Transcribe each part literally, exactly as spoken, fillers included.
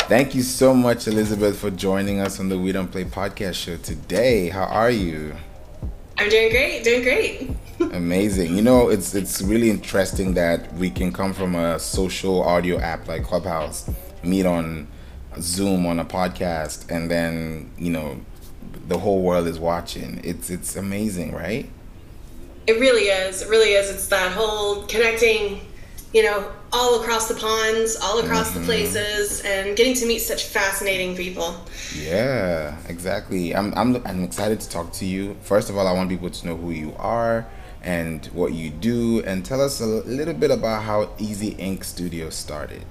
Thank you so much, Elizabeth, for joining us on the We Don't Play podcast show today. How are you? I'm doing great, doing great. Amazing. You know, it's it's really interesting that we can come from a social audio app like Clubhouse, meet on Zoom on a podcast, and then, you know, the whole world is watching. It's it's amazing, right? It really is. It really is. It's that whole connecting, you know, all across the ponds, all across the places, and getting to meet such fascinating people. Yeah, exactly. I'm I'm I'm excited to talk to you. First of all, I want people to know who you are and what you do, and tell us a little bit about how Easy Ink Studio started.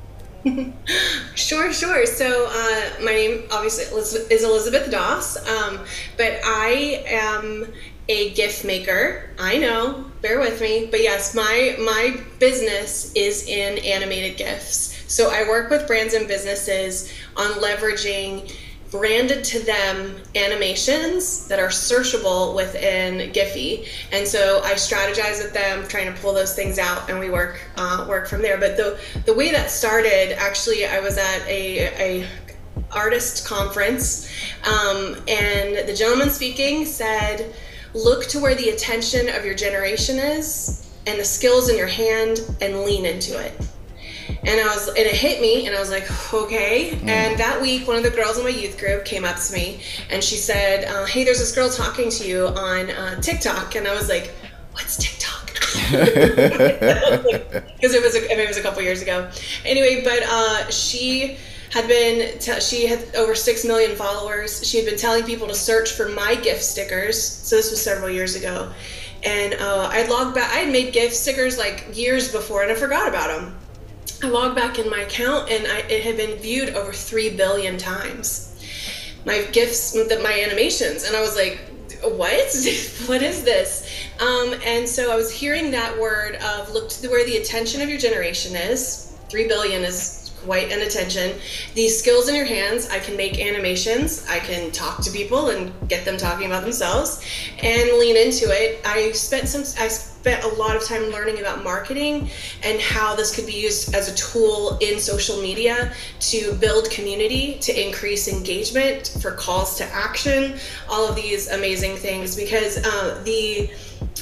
Sure, sure. So, uh, my name obviously Eliz- is Elizabeth Doss, um, but I am a gift maker. I know, bear with me, but yes, my my business is in animated gifts. So I work with brands and businesses on leveraging branded to them animations that are searchable within Giphy. And so I strategize with them, trying to pull those things out, and we work uh, work from there. But the the way that started, actually, I was at a, a artist conference, um, and the gentleman speaking said, look to where the attention of your generation is and the skills in your hand and lean into it. And I was, and it hit me, and I was like, okay. Mm. And that week, one of the girls in my youth group came up to me, and she said, uh, hey, there's this girl talking to you on uh, TikTok. And I was like, what's TikTok? Because it was, a, I mean, it was a couple years ago. Anyway, but uh, she had been, t- she had over six million followers. She had been telling people to search for my gift stickers. So this was several years ago. And uh, I logged back, I had made gift stickers like years before, and I forgot about them. I logged back in my account, and I, it had been viewed over three billion times. My gifts, my animations, and I was like, what? What is this? Um, and so I was hearing that word of look to where the attention of your generation is. three billion is quite an attention. These skills in your hands, I can make animations, I can talk to people and get them talking about themselves, and lean into it. I spent some, I spent a lot of time learning about marketing and how this could be used as a tool in social media to build community, to increase engagement, for calls to action, all of these amazing things, because uh, the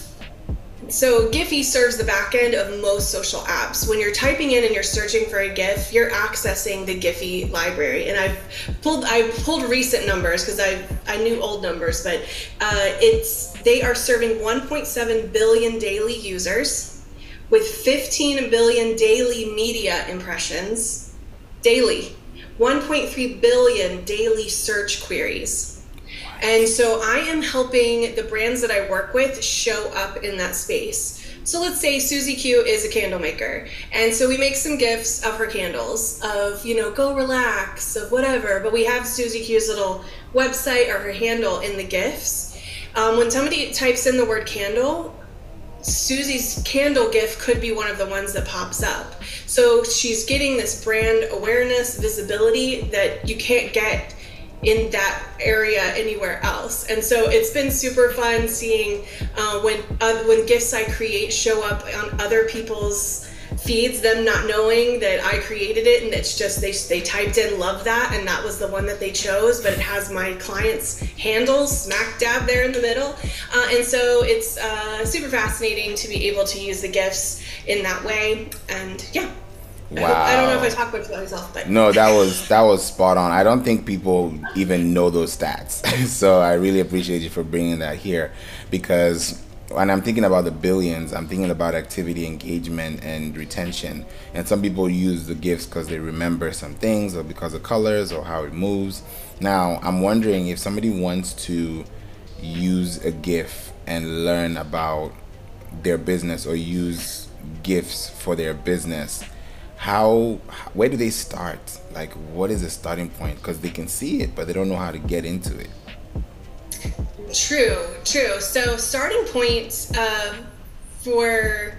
So Giphy serves the back end of most social apps. When you're typing in and you're searching for a GIF, you're accessing the Giphy library. And I've pulled I pulled recent numbers because I I knew old numbers, but uh, it's they are serving one point seven billion daily users with fifteen billion daily media impressions daily, one point three billion daily search queries. And so I am helping the brands that I work with show up in that space. So let's say Susie Q is a candle maker. And so we make some gifts of her candles, of, you know, go relax, of whatever. But we have Susie Q's little website or her handle in the gifts. Um, when somebody types in the word candle, Susie's candle gift could be one of the ones that pops up. So she's getting this brand awareness, visibility that you can't get in that area anywhere else. And so it's been super fun seeing uh, when uh, when gifts I create show up on other people's feeds, them not knowing that I created it, and it's just they they typed in love that, and that was the one that they chose, but it has my client's handle smack dab there in the middle. Uh, and so it's uh, super fascinating to be able to use the gifts in that way. And yeah. Wow. I, hope, I don't know if I talk much about myself, but no, that was that was spot on. I don't think people even know those stats. So I really appreciate you for bringing that here, because when I'm thinking about the billions, I'm thinking about activity, engagement, and retention. And some people use the gifts because they remember some things, or because of colors, or how it moves. Now, I'm wondering if somebody wants to use a GIF and learn about their business, or use gifts for their business. How, where do they start? Like, what is the starting point? Because they can see it, but they don't know how to get into it. True, true. So starting point uh, for,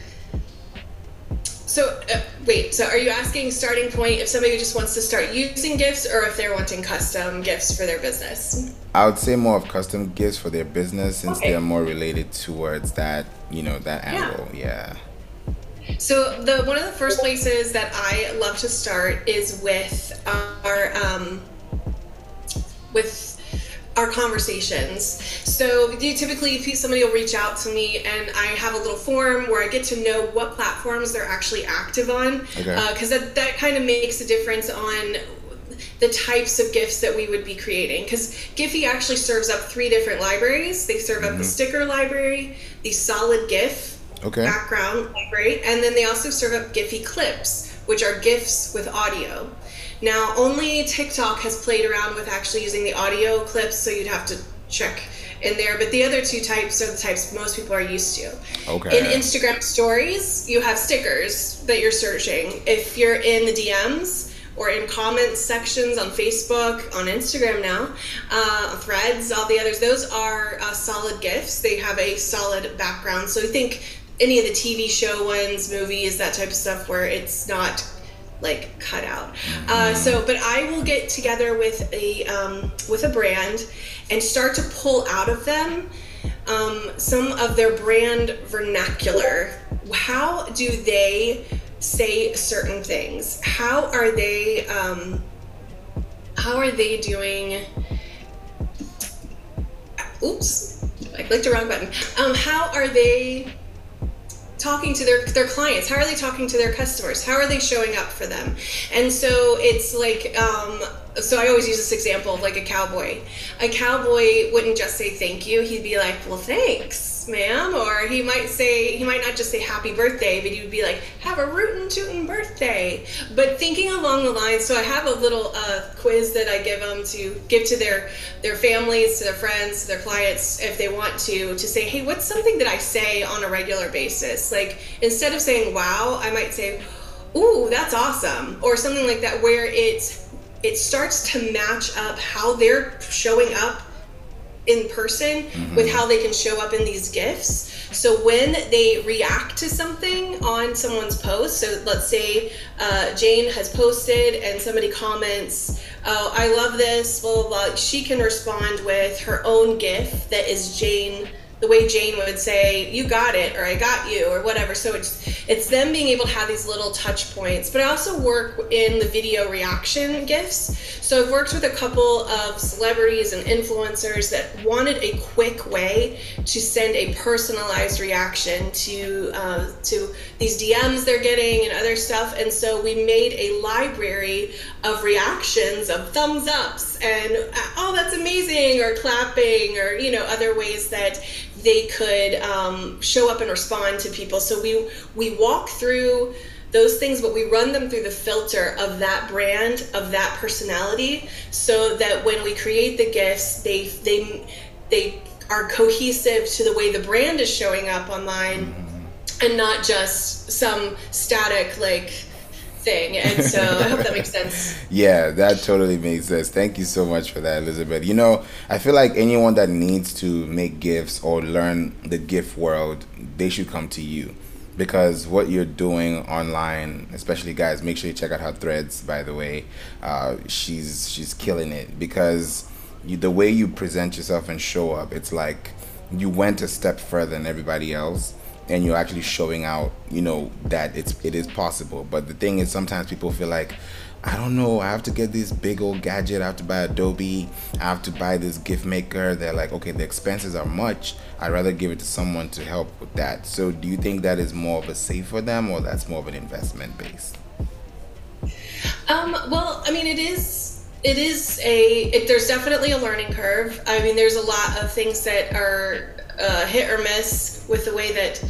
so uh, wait, so are you asking starting point if somebody just wants to start using gifts, or if they're wanting custom gifts for their business? I would say more of custom gifts for their business, since Okay. they're more related towards that, you know, that angle. Yeah. So the one of the first places that I love to start is with uh, our um, with our conversations. So you typically, if somebody will reach out to me, and I have a little form where I get to know what platforms they're actually active on, because okay. uh, that, that kind of makes a difference on the types of GIFs that we would be creating. Because Giphy actually serves up three different libraries. They serve mm-hmm. up the sticker library, the solid GIF okay. background library, and then they also serve up Giphy clips, which are GIFs with audio. Now, only TikTok has played around with actually using the audio clips, so you'd have to check in there. But the other two types are the types most people are used to. Okay. In Instagram stories, you have stickers that you're searching. If you're in the D Ms or in comments sections on Facebook, on Instagram now, uh, Threads, all the others, those are uh, solid GIFs. They have a solid background. So I think any of the T V show ones, movies, that type of stuff where it's not like cut out. Uh, so, but I will get together with a um, with a brand and start to pull out of them um, some of their brand vernacular. How do they say certain things? How are they? Um, how are they doing? Oops, I clicked the wrong button. Um, how are they talking to their their clients? How are they talking to their customers? How are they showing up for them? And so it's like, um, so I always use this example of like a cowboy. A cowboy wouldn't just say thank you. He'd be like, well, thanks, ma'am. Or he might say, he might not just say happy birthday, but he would be like, have a rootin' tootin' birthday. But thinking along the lines, so I have a little uh, quiz that I give them to give to their their families, to their friends, to their clients, if they want to, to say, hey, what's something that I say on a regular basis? Like, instead of saying wow, I might say, ooh, that's awesome, or something like that, where it it starts to match up how they're showing up in person mm-hmm. with how they can show up in these GIFs. So when they react to something on someone's post, so let's say uh, Jane has posted and somebody comments, oh, I love this, blah, blah, blah. She can respond with her own GIF that is Jane, the way Jane would say, you got it, or I got you, or whatever. So it's it's them being able to have these little touch points. But I also work in the video reaction GIFs. So I've worked with a couple of celebrities and influencers that wanted a quick way to send a personalized reaction to uh, to these D Ms they're getting and other stuff. And so we made a library of reactions, of thumbs ups and, oh, that's amazing, or clapping, or, you know, other ways that they could um, show up and respond to people. So we we walk through those things, but we run them through the filter of that brand, of that personality, so that when we create the GIFs, they they they are cohesive to the way the brand is showing up online, and not just some static like thing. And so I hope that makes sense. Yeah, that totally makes sense. Thank you so much for that, Elizabeth. You know, I feel like anyone that needs to make GIFs or learn the GIF world, they should come to you, because what you're doing online, especially guys, make sure you check out her Threads, by the way. Uh, she's she's killing it, because you, the way you present yourself and show up, it's like you went a step further than everybody else, and you're actually showing out, you know, that it's it is possible. But the thing is, sometimes people feel like, I don't know, I have to get this big old gadget, I have to buy Adobe, I have to buy this GIF maker. They're like, okay, the expenses are much, I'd rather give it to someone to help with that. So do you think that is more of a save for them, or that's more of an investment base? Um, well, I mean, it is, it is a, it, there's definitely a learning curve. I mean, there's a lot of things that are uh, hit or miss with the way that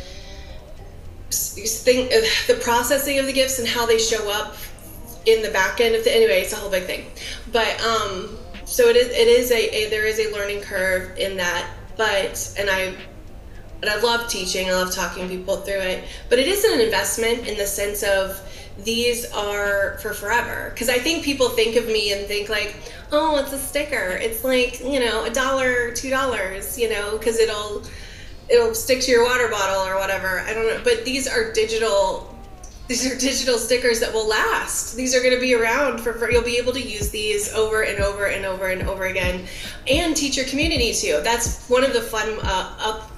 think the processing of the GIFs and how they show up in the back end of the, anyway, it's a whole big thing. But um, so it is, it is a, a, there is a learning curve in that, but, and I, and I love teaching, I love talking people through it, but it is an investment in the sense of these are for forever. Because I think people think of me and think like, oh, it's a sticker. It's like, you know, a dollar, two dollars, you know, because it'll, it'll stick to your water bottle or whatever. I don't know. But these are digital, these are digital stickers that will last. These are going to be around for, for, you'll be able to use these over and over and over and over again, and teach your community too. That's one of the fun uh, up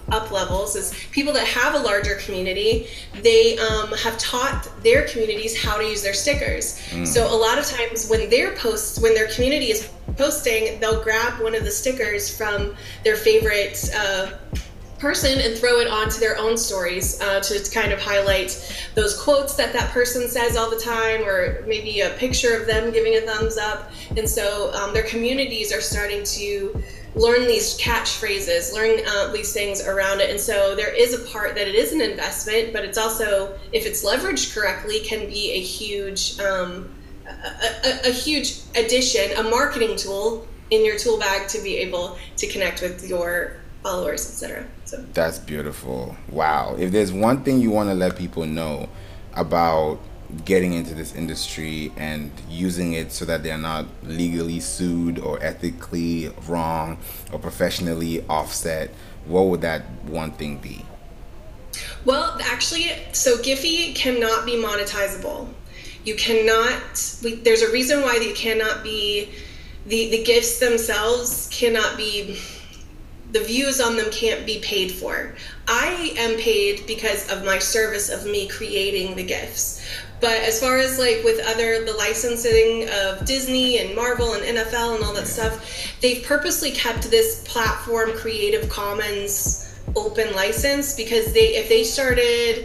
up levels is people that have a larger community. They um, have taught their communities how to use their stickers. Mm. So a lot of times when their posts, when their community is posting, they'll grab one of the stickers from their favorite uh, person and throw it onto their own stories uh, to kind of highlight those quotes that that person says all the time, or maybe a picture of them giving a thumbs up. And so um, their communities are starting to learn these catchphrases, learn uh, these things around it. And so there is a part that it is an investment, but it's also, if it's leveraged correctly, can be a huge, um, a, a, a huge addition, a marketing tool in your tool bag to be able to connect with your followers, et cetera. So that's beautiful. Wow. If there's one thing you want to let people know about getting into this industry and using it so that they're not legally sued or ethically wrong or professionally offset, what would that one thing be? Well, actually, so Giphy cannot be monetizable. You cannot, we, there's a reason why you cannot be, the, the gifts themselves cannot be, the views on them can't be paid for. I am paid because of my service of me creating the gifts. But as far as like with other, the licensing of Disney and Marvel and N F L and all that stuff, they've purposely kept this platform Creative Commons open license, because they, if they started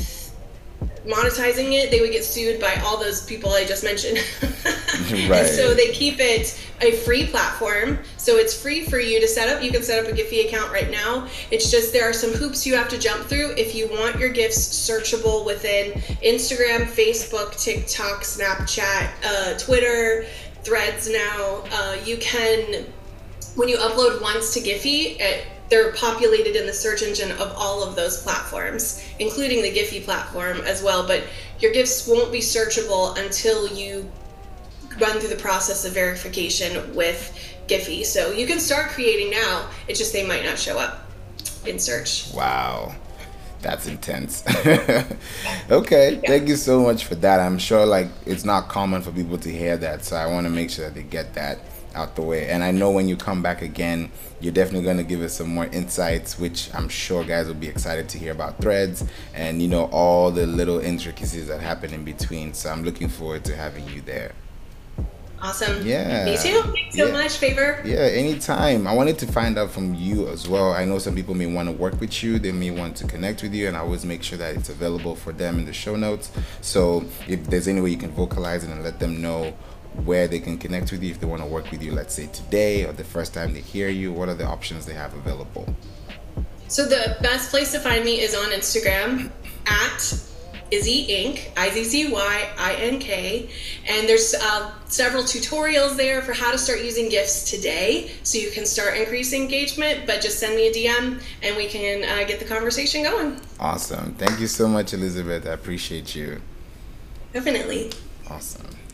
monetizing it, they would get sued by all those people I just mentioned. Right. And so they keep it a free platform. So it's free for you to set up. You can set up a Giphy account right now. It's just there are some hoops you have to jump through if you want your gifts searchable within Instagram, Facebook, TikTok, Snapchat, uh, Twitter, Threads now. Uh, you can, when you upload once to Giphy, it, they're populated in the search engine of all of those platforms, including the Giphy platform as well. But your gifts won't be searchable until you run through the process of verification with Giphy. So you can start creating now, it's just they might not show up in search. Wow. That's intense. Okay, yeah. Thank you so much for that. I'm sure like it's not common for people to hear that, so I want to make sure that they get that out the way. And I know when you come back again, you're definitely going to give us some more insights, which I'm sure guys will be excited to hear about Threads and, you know, all the little intricacies that happen in between. So I'm looking forward to having you there. Awesome. Yeah. Me too. Thanks so yeah. much, Favor. Yeah, anytime. I wanted to find out from you as well. I know some people may want to work with you. They may want to connect with you, and I always make sure that it's available for them in the show notes. So if there's any way you can vocalize it and let them know where they can connect with you if they want to work with you, let's say today or the first time they hear you, what are the options they have available? So the best place to find me is on Instagram at Izzy Ink, I Z Z Y I N K, and there's uh, several tutorials there for how to start using GIFs today, so you can start increasing engagement. But just send me a D M and we can uh, get the conversation going. Awesome. Thank you so much, Elizabeth. I appreciate you. Definitely. Awesome.